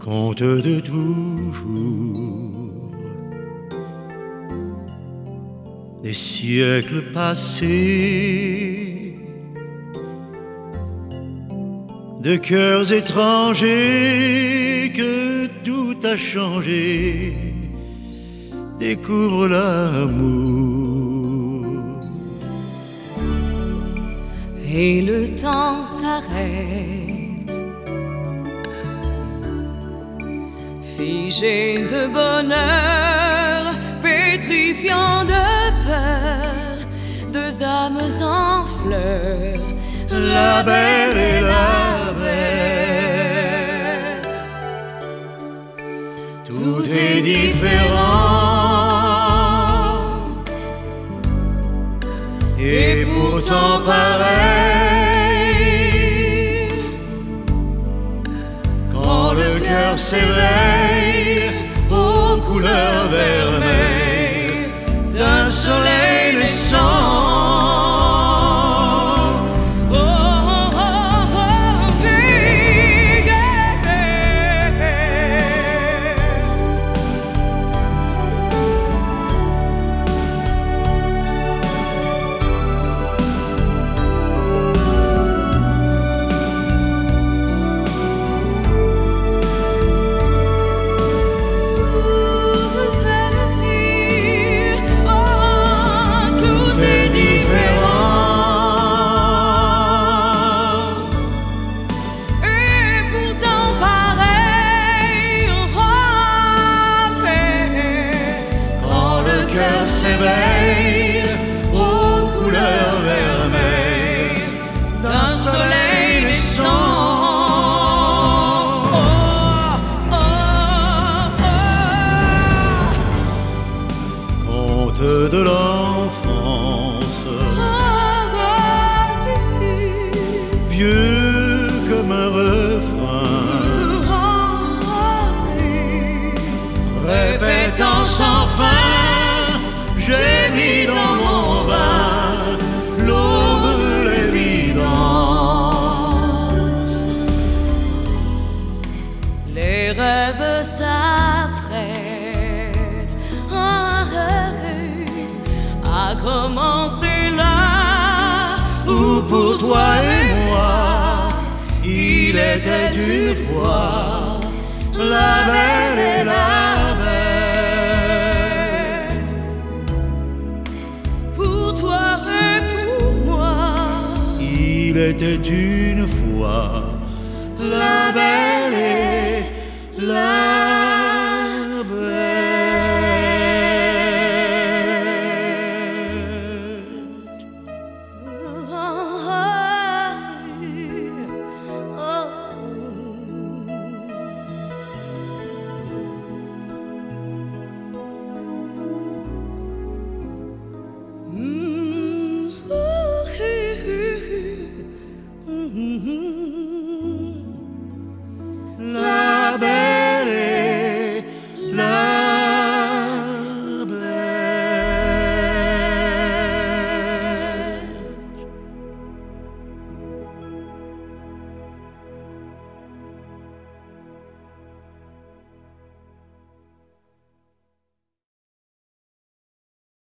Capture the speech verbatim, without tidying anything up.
Conte de toujours, des siècles passés, de cœurs étrangers que tout a changé. Découvre l'amour. Et le temps s'arrête, figé de bonheur, pétrifiant de peur, deux âmes en fleurs, la belle et la bête. Tout est différent et pourtant pareil. Quand le cœur s'éveille aux couleurs vermeilles d'un soleil naissant, s'éveille aux couleurs vermeilles d'un soleil naissant. Oh, oh, oh. Conte de l'enfance, vieux comme un refrain, répétant sans fin. J'ai mis dans mon vin l'eau de l'évidence. Les rêves s'apprêtent à commencer là où pour toi et moi il était une fois la belle et la il était une fois la belle.